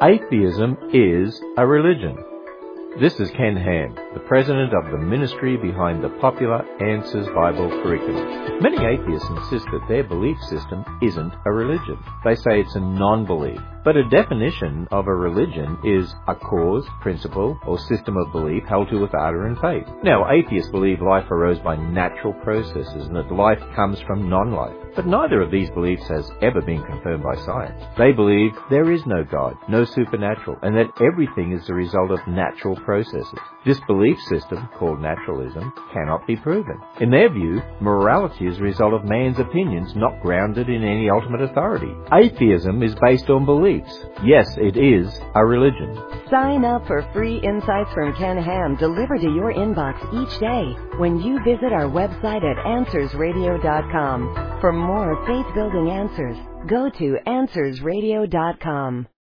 Atheism is a religion. This is Ken Ham, the president of the ministry behind the popular Answers Bible curriculum. Many atheists insist that their belief system isn't a religion. They say it's a non-belief. But a definition of a religion is a cause, principle, or system of belief held to with ardor and faith. Now, atheists believe life arose by natural processes and that life comes from non-life. But neither of these beliefs has ever been confirmed by science. They believe there is no God, no supernatural, and that everything is the result of natural processes. This belief system, called naturalism, cannot be proven. In their view, morality is a result of man's opinions, not grounded in any ultimate authority. Atheism is based on beliefs. Yes, it is a religion. Sign up for free insights from Ken Ham delivered to your inbox each day when you visit our website at AnswersRadio.com. For more faith-building answers, go to AnswersRadio.com.